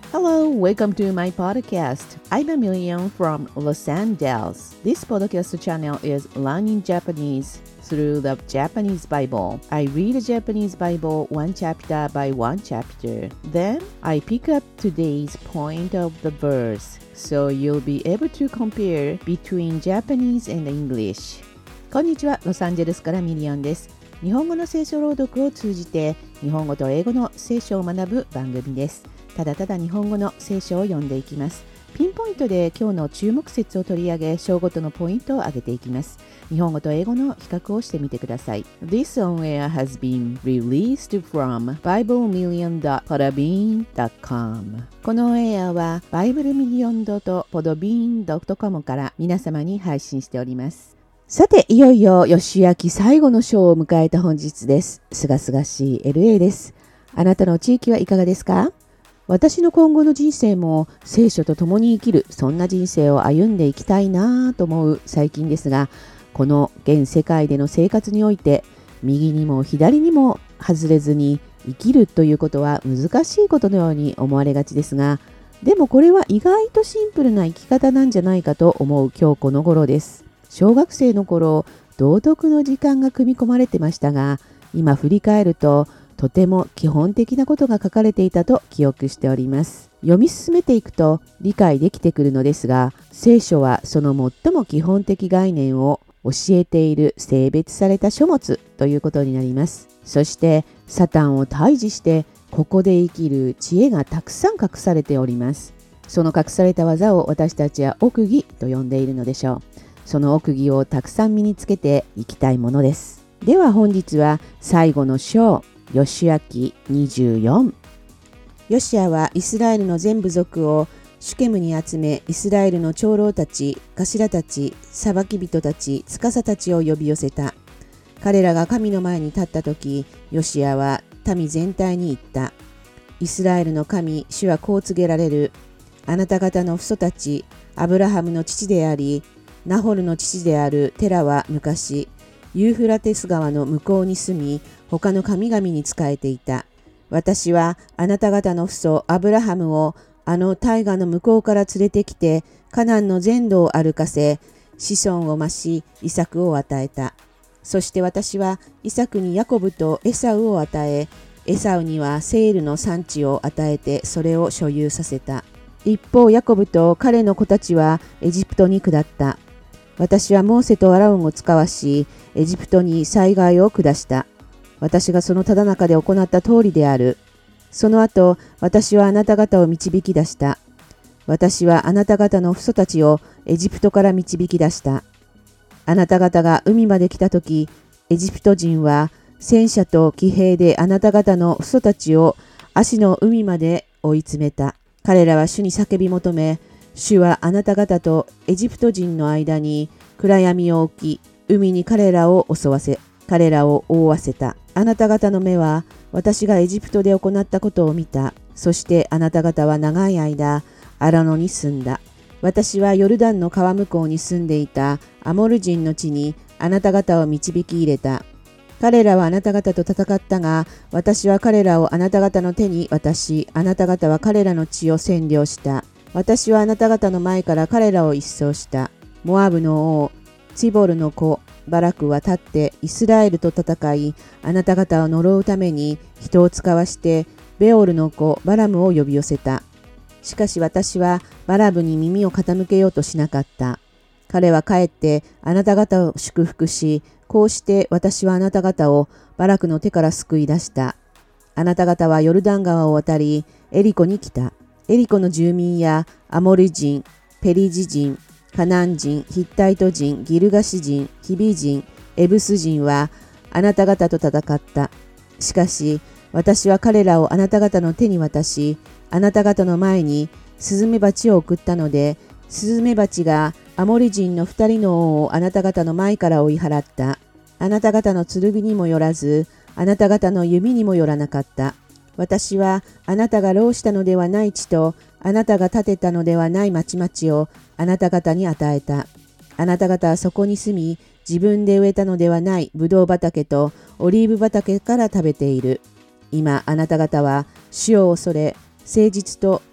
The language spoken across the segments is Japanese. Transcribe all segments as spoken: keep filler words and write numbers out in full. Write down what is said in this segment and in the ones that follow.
Hello, welcome to my podcast. I'm Amelia from Los Angeles. This podcast channel is learning Japanese through the Japanese Bible. I read the Japanese Bible one chapter by one chapter. Then I pick up today's point of the verse, so you'll be able to compare between Japanese and English. こんにちは、ロサンゼルスからミリオンです。日本語の聖書朗読を通じて日本語と英語の聖書を学ぶ番組です。ただただ日本語の聖書を読んでいきます。ピンポイントで今日の注目節を取り上げ、章ごとのポイントを上げていきます。日本語と英語の比較をしてみてください。This on-air has been released fromバイブルミリオンドットポドビーンドットコム このオンエアは バイブルミリオンドットポドビーンドットコム から皆様に配信しております。さて、いよいよ義明最後の章を迎えた本日です。すがすがしい エルエー です。あなたの地域はいかがですか？私の今後の人生も聖書と共に生きる、そんな人生を歩んでいきたいなぁと思う最近ですが、この現世界での生活において、右にも左にも外れずに生きるということは難しいことのように思われがちですが、でもこれは意外とシンプルな生き方なんじゃないかと思う今日この頃です。小学生の頃、道徳の時間が組み込まれてましたが、今振り返ると、とても基本的なことが書かれていたと記憶しております。読み進めていくと理解できてくるのですが、聖書はその最も基本的概念を教えている性別された書物ということになります。そしてサタンを退治してここで生きる知恵がたくさん隠されております。その隠された技を私たちは奥義と呼んでいるのでしょう。その奥義をたくさん身につけていきたいものです。では本日は最後の章、義明にじゅうよん。ヨシアはイスラエルの全部族をシュケムに集め、イスラエルの長老たち、頭たち、裁き人たち、司たちを呼び寄せた。彼らが神の前に立ったとき、ヨシアは民全体に言った。イスラエルの神、主はこう告げられる。あなた方の父祖たち、アブラハムの父であり、ナホルの父であるテラは昔、ユーフラテス川の向こうに住み、他の神々に仕えていた。私はあなた方の父祖アブラハムをあの大河の向こうから連れてきて、カナンの全土を歩かせ、子孫を増し、イサクを与えた。そして私はイサクにヤコブとエサウを与え、エサウにはセールの産地を与えてそれを所有させた。一方ヤコブと彼の子たちはエジプトに下った。私はモーセとアラウンを使わし、エジプトに災害を下した。私がそのただ中で行った通りである。その後、私はあなた方を導き出した。私はあなた方の父祖たちをエジプトから導き出した。あなた方が海まで来たとき、エジプト人は戦車と騎兵であなた方の父祖たちを足の海まで追い詰めた。彼らは主に叫び求め、主はあなた方とエジプト人の間に暗闇を置き、海に彼らを襲わせ、彼らを覆わせた。あなた方の目は私がエジプトで行ったことを見た。そしてあなた方は長い間、荒野に住んだ。私はヨルダンの川向こうに住んでいたアモル人の地にあなた方を導き入れた。彼らはあなた方と戦ったが、私は彼らをあなた方の手に渡し、あなた方は彼らの地を占領した。私はあなた方の前から彼らを一掃した。モアブの王、チボルの子、バラクは立ってイスラエルと戦い、あなた方を呪うために人を使わしてベオルの子バラムを呼び寄せた。しかし私はバラムに耳を傾けようとしなかった。彼は帰ってあなた方を祝福し、こうして私はあなた方をバラクの手から救い出した。あなた方はヨルダン川を渡り、エリコに来た。エリコの住民やアモリ人、ペリジ人、カナン人、ヒッタイト人、ギルガシ人、ヒビ人、エブス人はあなた方と戦った。しかし私は彼らをあなた方の手に渡し、あなた方の前にスズメバチを送ったので、スズメバチがアモリ人の二人の王をあなた方の前から追い払った。あなた方の剣にもよらず、あなた方の弓にもよらなかった。私はあなたが労したのではない地と、あなたが建てたのではない町々をあなた方に与えた。あなた方はそこに住み、自分で植えたのではないブドウ畑とオリーブ畑から食べている。今あなた方は主を恐れ、誠実と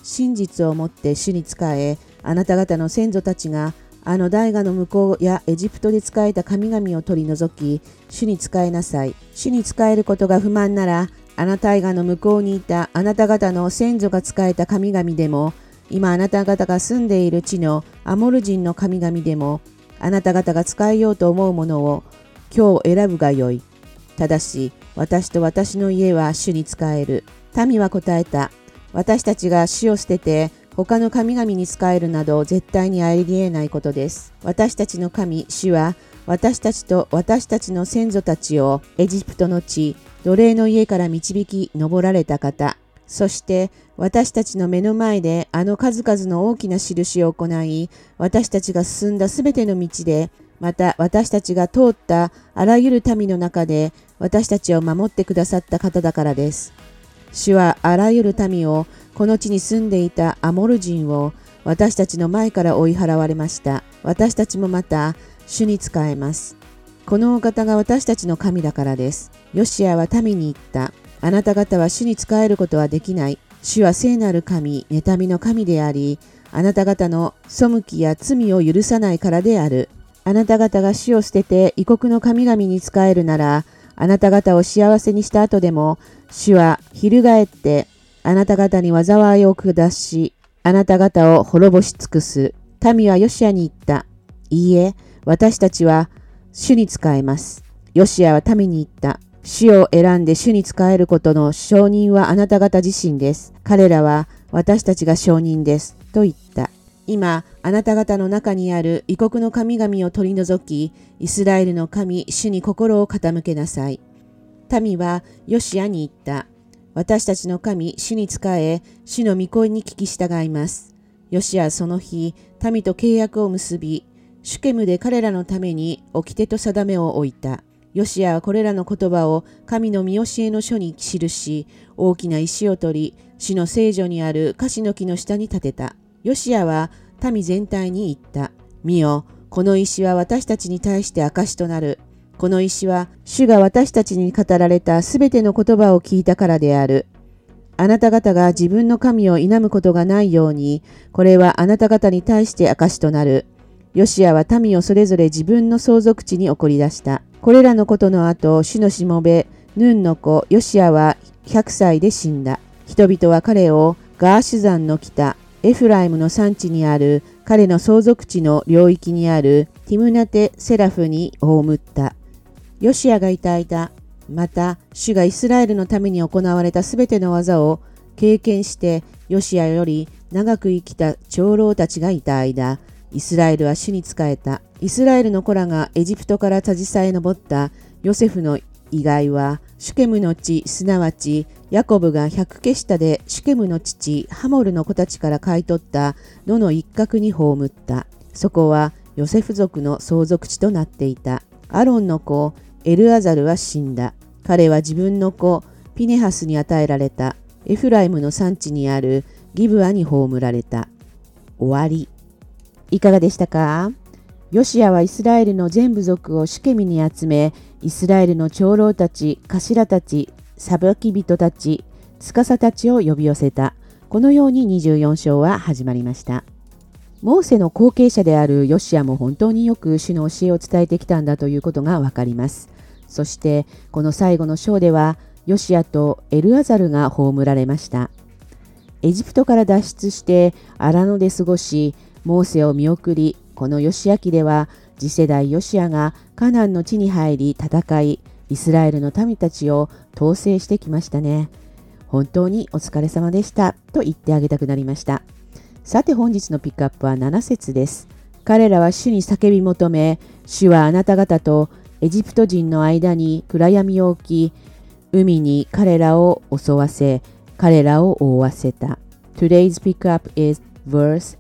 真実をもって主に仕え、あなた方の先祖たちがあの大河の向こうやエジプトで仕えた神々を取り除き、主に仕えなさい。主に仕えることが不満なら、あの大河の向こうにいたあなた方の先祖が仕えた神々でも、今あなた方が住んでいる地のアモル人の神々でも、あなた方が仕えようと思うものを今日選ぶがよい。ただし、私と私の家は主に仕える。民は答えた。私たちが主を捨てて、他の神々に仕えるなど絶対にありえないことです。私たちの神、主は、私たちと私たちの先祖たちをエジプトの地、奴隷の家から導き上られた方。そして私たちの目の前であの数々の大きな印を行い、私たちが進んだすべての道で、また私たちが通ったあらゆる民の中で私たちを守ってくださった方だからです。主はあらゆる民を、この地に住んでいたアモル人を私たちの前から追い払われました。私たちもまた主に仕えます。このお方が私たちの神だからです。ヨシアは民に言った。あなた方は主に仕えることはできない。主は聖なる神、妬みの神であり、あなた方の背きや罪を許さないからである。あなた方が主を捨てて異国の神々に仕えるなら、あなた方を幸せにした後でも、主は翻ってあなた方に災いを下し、あなた方を滅ぼし尽くす。民はヨシアに言った。いいえ、私たちは主に仕えます。ヨシアは民に言った。主を選んで主に仕えることの証人はあなた方自身です。彼らは私たちが証人です。と言った。今、あなた方の中にある異国の神々を取り除き、イスラエルの神、主に心を傾けなさい。民はヨシアに言った。私たちの神、主に仕え、主の御声に聞き従います。ヨシアはその日、民と契約を結び、シュケムで彼らのために掟と定めを置いた。ヨシアはこれらの言葉を神の見教えの書に記し、大きな石を取り、主の聖所にある樫の木の下に立てた。ヨシアは民全体に言った。見よ、この石は私たちに対して証となる。この石は主が私たちに語られたすべての言葉を聞いたからである。あなた方が自分の神を否むことがないように、これはあなた方に対して証となる。ヨシアは民をそれぞれ自分の相続地に送り出した。これらのことの後、主のしもべ、ヌンの子、ヨシアはひゃくさいで死んだ。人々は彼をガーシュ山の北、エフライムの山地にある彼の相続地の領域にあるティムナテ・セラフに葬った。ヨシアがいた間、また主がイスラエルのために行われたすべての技を経験して、ヨシアより長く生きた長老たちがいた間、イスラエルは主に仕えた。イスラエルの子らがエジプトから携え上ったヨセフの遺骸は、シュケムの地、すなわちヤコブが百ケシタでシュケムの父ハモルの子たちから買い取った野の一角に葬った。そこはヨセフ族の相続地となっていた。アロンの子エルアザルは死んだ。彼は自分の子ピネハスに与えられた。エフライムの産地にあるギブアに葬られた。終わり。いかがでしたか？ヨシアはイスラエルの全部族をシュケミに集め、イスラエルの長老たち、頭たち、裁き人たち、司たちを呼び寄せた。このようににじゅうよん章は始まりました。モーセの後継者であるヨシアも本当によく主の教えを伝えてきたんだということがわかります。そしてこの最後の章では、ヨシアとエルアザルが葬られました。エジプトから脱出して荒野で過ごし、モーセを見送り、このヨシア記では次世代ヨシアがカナンの地に入り戦い、イスラエルの民たちを統制してきましたね。本当にお疲れ様でしたと言ってあげたくなりました。さて本日のピックアップはなな節です。彼らは主に叫び求め、主はあなた方とエジプト人の間に暗闇を置き、海に彼らを襲わせ、彼らを覆わせた。Today's pickup is verse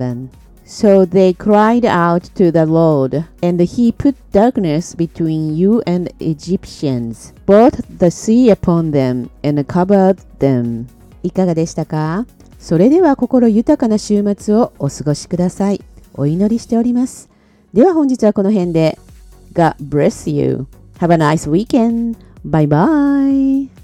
seven.So they cried out to the Lord, and he put darkness between you and the Egyptians, brought the sea upon them, and covered them. いかがでしたか？それでは心豊かな週末をお過ごしください。お祈りしております。では本日はこの辺で。God bless you. Have a nice weekend. Bye bye.